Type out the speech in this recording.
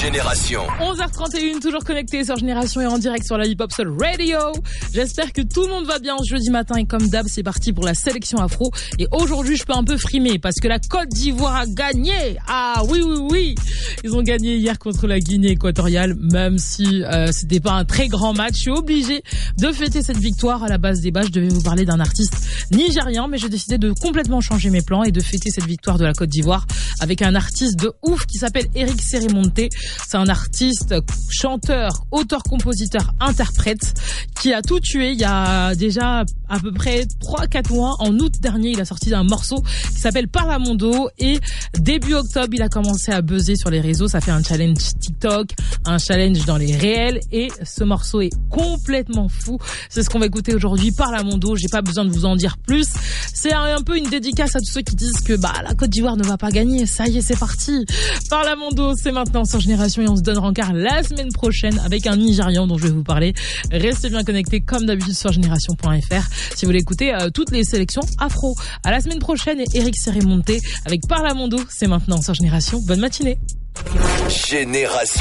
Génération. 11h31, toujours connecté sur Génération et en direct sur la Hip Hop Soul Radio. J'espère que tout le monde va bien ce jeudi matin et comme d'hab, c'est parti pour la sélection afro. Et aujourd'hui, je peux un peu frimer parce que la Côte d'Ivoire a gagné. Ah oui. Ils ont gagné hier contre la Guinée équatoriale, même si c'était pas un très grand match. Je suis obligée de fêter cette victoire. À la base des bases, je devais vous parler d'un artiste nigérien, mais j'ai décidé de complètement changer mes plans et de fêter cette victoire de la Côte d'Ivoire avec un artiste de ouf qui s'appelle Eric Seremonte. C'est un artiste, chanteur, auteur, compositeur, interprète qui a tout tué il y a déjà à peu près 3-4 mois. En août dernier, il a sorti un morceau qui s'appelle Parlamondo et début octobre, il a commencé à buzzer sur les réseaux. Ça fait un challenge TikTok, un challenge dans les réels et ce morceau est complètement fou. C'est ce qu'on va écouter aujourd'hui, Parlamondo. J'ai pas besoin de vous en dire plus. C'est un peu une dédicace à tous ceux qui disent que la Côte d'Ivoire ne va pas gagner. Ça y est, c'est parti. Parlamondo, c'est maintenant sur Génération et on se donne rencard la semaine prochaine avec un Nigérian dont je vais vous parler. Restez bien connectés comme d'habitude sur génération.fr si vous voulez écouter toutes les sélections afro. À la semaine prochaine et Eric Seremonte avec Parlamondo, c'est maintenant sur Génération. Bonne matinée. Génération.